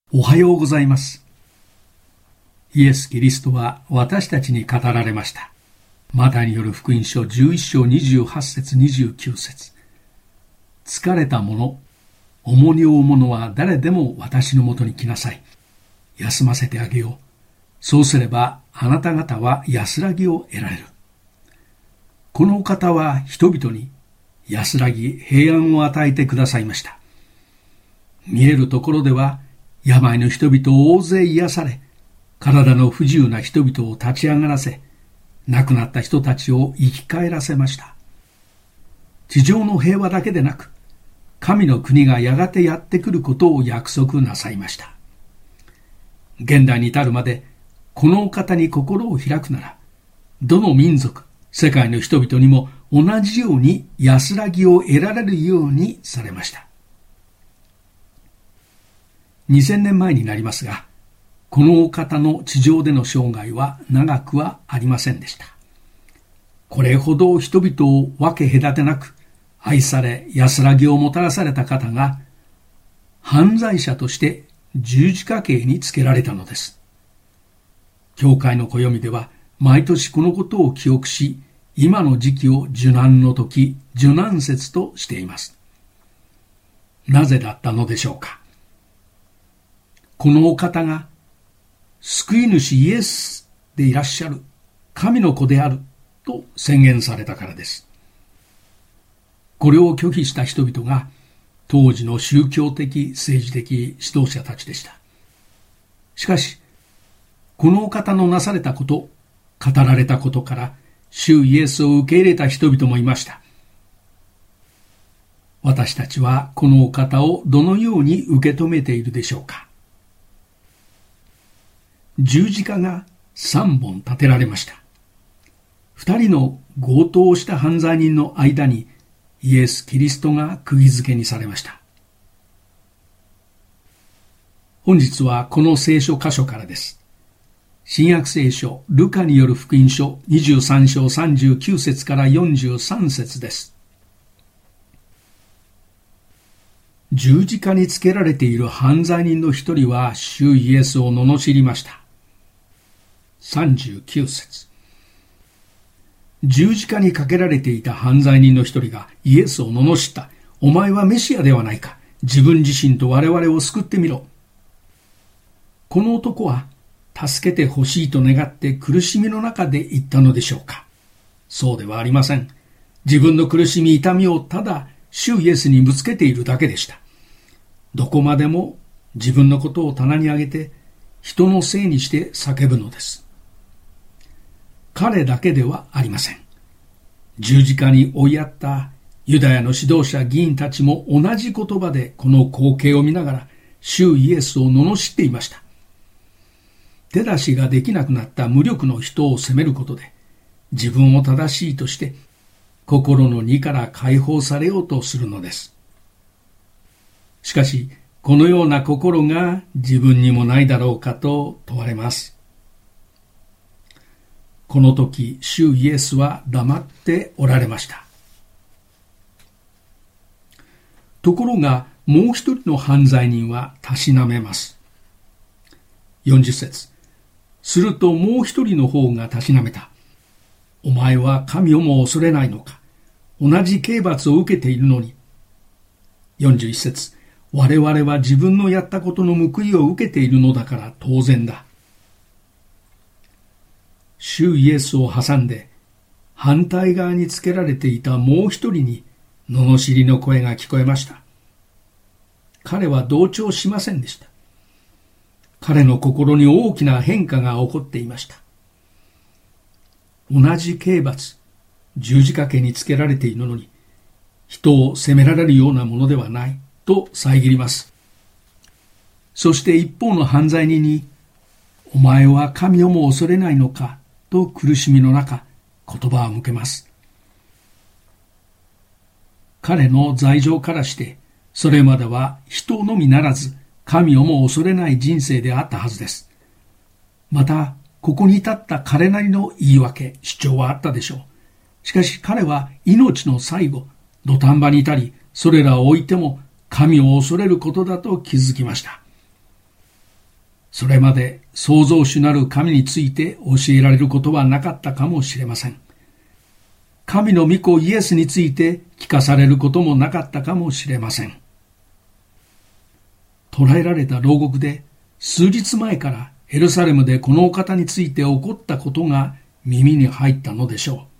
おはようございます。イエス・キリストは私たちに語られました。マタイによる福音書11章28節29節。疲れた者、重荷を負う者は誰でも私のもとに来なさい。休ませてあげよう。そうすればあなた方は安らぎを得られる。このお方は人々に安らぎ、平安を与えてくださいました。見えるところでは病の人々を大勢癒され、体の不自由な人々を立ち上がらせ、亡くなった人たちを生き返らせました。地上の平和だけでなく、神の国がやがてやってくることを約束なさいました。現代に至るまで、このお方に心を開くなら、どの民族、世界の人々にも同じように安らぎを得られるようにされました。2000年前になりますが、このお方の地上での生涯は長くはありませんでした。これほど人々を分け隔てなく愛され安らぎをもたらされた方が、犯罪者として十字架刑につけられたのです。教会の暦では毎年このことを記憶し、今の時期を受難の時、受難節としています。なぜだったのでしょうか。このお方が救い主イエスでいらっしゃる神の子であると宣言されたからです。これを拒否した人々が当時の宗教的政治的指導者たちでした。しかしこのお方のなされたこと、語られたことから主イエスを受け入れた人々もいました。私たちはこのお方をどのように受け止めているでしょうか。十字架が3本立てられました。2人の強盗をした犯罪人の間にイエス・キリストが釘付けにされました。本日はこの聖書箇所からです。新約聖書ルカによる福音書23章39節から43節です。十字架につけられている犯罪人の一人は主イエスを罵りました。39節。十字架にかけられていた犯罪人の一人がイエスを罵った。お前はメシアではないか。自分自身と我々を救ってみろ。この男は助けてほしいと願って苦しみの中で言ったのでしょうか。そうではありません。自分の苦しみ痛みをただ主イエスにぶつけているだけでした。どこまでも自分のことを棚に上げて人のせいにして叫ぶのです。彼だけではありません。十字架に追いやったユダヤの指導者議員たちも同じ言葉でこの光景を見ながら主イエスを罵っていました。手出しができなくなった無力の人を責めることで自分を正しいとして心の荷から解放されようとするのです。しかしこのような心が自分にもないだろうかと問われます。この時、主イエスは黙っておられました。ところが、もう一人の犯罪人はたしなめます。40節。するともう一人の方がたしなめた。お前は神をも恐れないのか。同じ刑罰を受けているのに。41節。我々は自分のやったことの報いを受けているのだから当然だ。主イエスを挟んで反対側につけられていたもう一人に罵りの声が聞こえました。彼は同調しませんでした。彼の心に大きな変化が起こっていました。同じ刑罰、十字架刑につけられているのに人を責められるようなものではないと遮ります。そして一方の犯罪人にお前は神をも恐れないのかと苦しみの中、言葉を向けます。彼の罪状からして、それまでは人のみならず、神をも恐れない人生であったはずです。また、ここに至った彼なりの言い訳、主張はあったでしょう。しかし彼は命の最後、土壇場に至り、それらを置いても神を恐れることだと気づきました。 それまで創造主なる神について教えられることはなかったかもしれません。神の御子イエスについて聞かされることもなかったかもしれません。捕らえられた牢獄で数日前からエルサレムでこのお方について起こったことが耳に入ったのでしょう。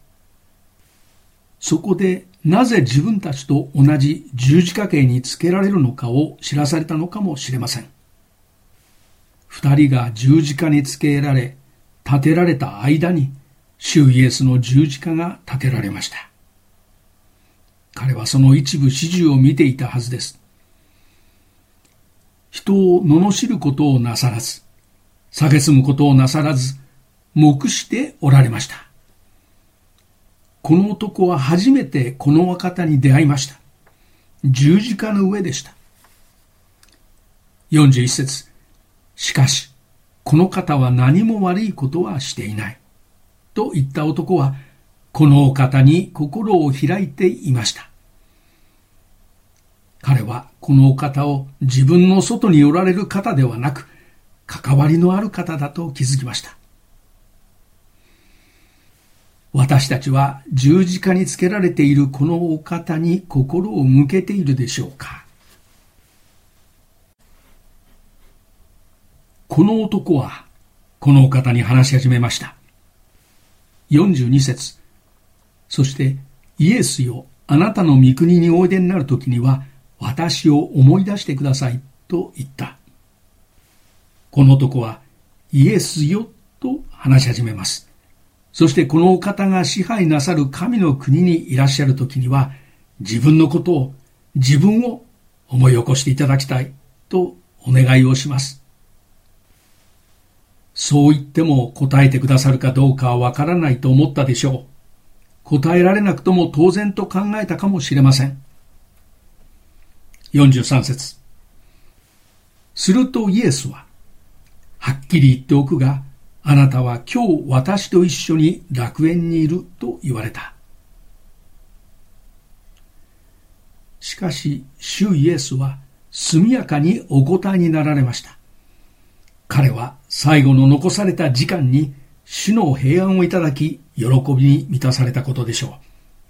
そこでなぜ自分たちと同じ十字架刑につけられるのかを知らされたのかもしれません。二人が十字架につけられ、立てられた間に、主イエスの十字架が立てられました。彼はその一部始終を見ていたはずです。人を罵ることをなさらず、蔑むことをなさらず、黙しておられました。この男は初めてこのお方に出会いました。十字架の上でした。41節。しかし、この方は何も悪いことはしていない。と言った男は、このお方に心を開いていました。彼はこのお方を自分の外におられる方ではなく、関わりのある方だと気づきました。私たちは十字架につけられているこのお方に心を向けているでしょうか。この男はこのお方に話し始めました。42節。そしてイエスよ、あなたの御国においでになるときには私を思い出してくださいと言った。この男はイエスよと話し始めます。そしてこのお方が支配なさる神の国にいらっしゃるときには自分のことを、自分を思い起こしていただきたいとお願いをします。そう言っても答えてくださるかどうかはわからないと思ったでしょう。答えられなくとも当然と考えたかもしれません。43節。するとイエスは、はっきり言っておくが、あなたは今日私と一緒に楽園にいると言われた。しかし、主イエスは速やかにお答えになられました。彼は最後の残された時間に主の平安をいただき、喜びに満たされたことでしょう。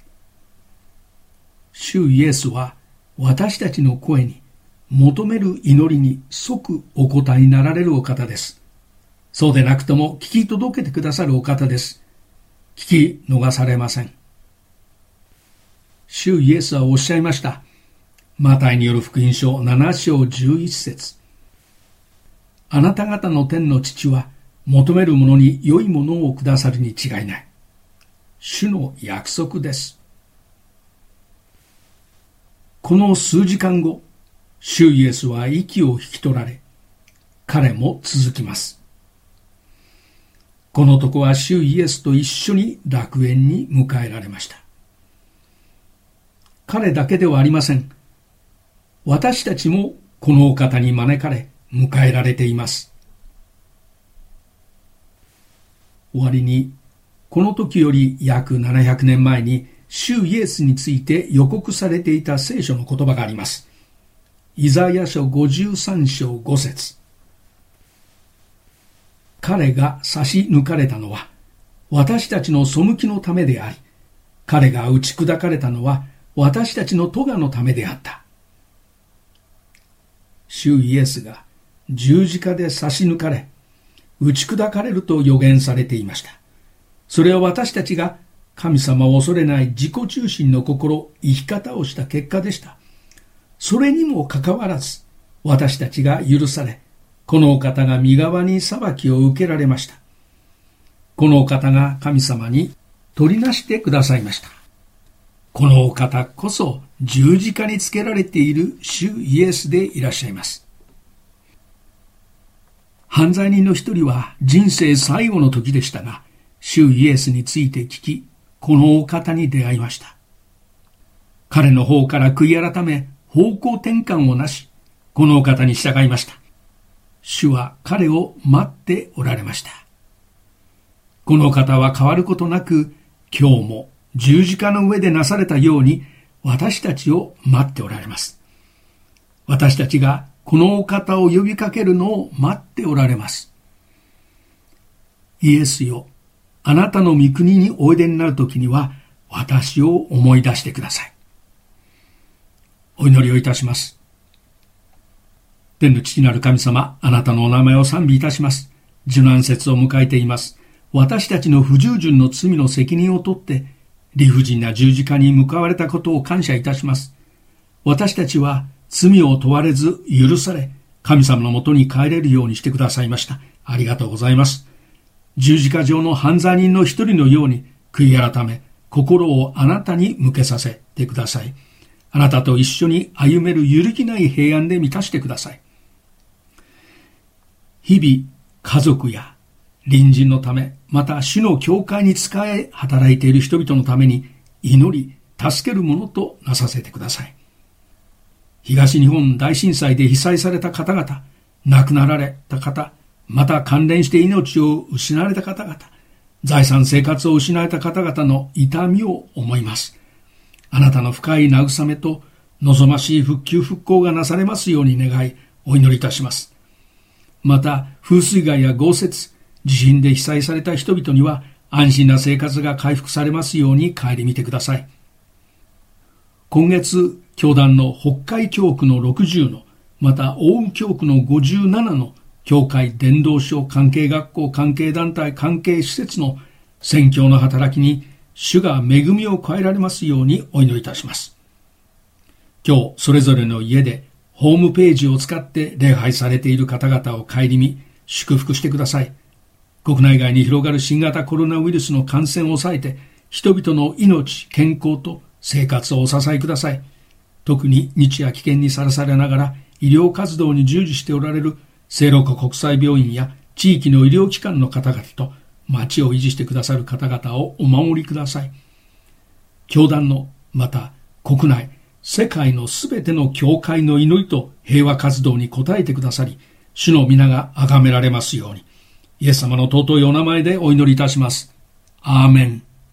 主イエスは私たちの声に、求める祈りに即お答えになられるお方です。そうでなくとも聞き届けてくださるお方です。聞き逃されません。主イエスはおっしゃいました。マタイによる福音書7章11節。あなた方の天の父は求める者に良いものをくださるに違いない。主の約束です。この数時間後、主イエスは息を引き取られ、彼も続きます。この男は主イエスと一緒に楽園に迎えられました。彼だけではありません。私たちもこのお方に招かれ、迎えられています。終わりに、この時より約700年前に主イエスについて予告されていた聖書の言葉があります。イザヤ書53章5節。彼が差し抜かれたのは私たちの背きのためであり、彼が打ち砕かれたのは私たちの咎のためであった。主イエスが十字架で差し抜かれ、打ち砕かれると予言されていました。それは私たちが神様を恐れない自己中心の心、生き方をした結果でした。それにもかかわらず、私たちが許され、このお方が身側に裁きを受けられました。このお方が神様に取りなしてくださいました。このお方こそ十字架につけられている主イエスでいらっしゃいます。犯罪人の一人は人生最後の時でしたが、主イエスについて聞き、このお方に出会いました。彼の方から悔い改め、方向転換をなし、このお方に従いました。主は彼を待っておられました。このお方は変わることなく、今日も十字架の上でなされたように、私たちを待っておられます。私たちがこのお方を呼びかけるのを待っておられます。イエスよ、あなたの御国においでになるときには、私を思い出してください。お祈りをいたします。天の父なる神様、あなたのお名前を賛美いたします。受難節を迎えています。私たちの不従順の罪の責任を取って、理不尽な十字架に向かわれたことを感謝いたします。私たちは罪を問われず許され、神様のもとに帰れるようにしてくださいました。ありがとうございます。十字架上の犯罪人の一人のように、悔い改め、心をあなたに向けさせてください。あなたと一緒に歩める揺るぎない平安で満たしてください。日々、家族や隣人のため、また主の教会に仕え働いている人々のために祈り、助けるものとなさせてください。東日本大震災で被災された方々、亡くなられた方、また関連して命を失われた方々、財産生活を失われた方々の痛みを思います。あなたの深い慰めと望ましい復旧復興がなされますように願い、お祈りいたします。また、風水害や豪雪、地震で被災された人々には安心な生活が回復されますように顧みてください。今月、教団の北海教区の60の、また奥羽教区の57の教会伝道所関係学校関係団体関係施設の宣教の働きに主が恵みを加えられますようにお祈りいたします。今日それぞれの家でホームページを使って礼拝されている方々を顧み祝福してください。国内外に広がる新型コロナウイルスの感染を抑えて人々の命、健康と生活をお支えください。特に日夜危険にさらされながら医療活動に従事しておられる聖路加国際病院や地域の医療機関の方々と町を維持してくださる方々をお守りください。教団のまた国内世界のすべての教会の祈りと平和活動に応えてくださり、主の皆が崇められますように、イエス様の尊いお名前でお祈りいたします。アーメン。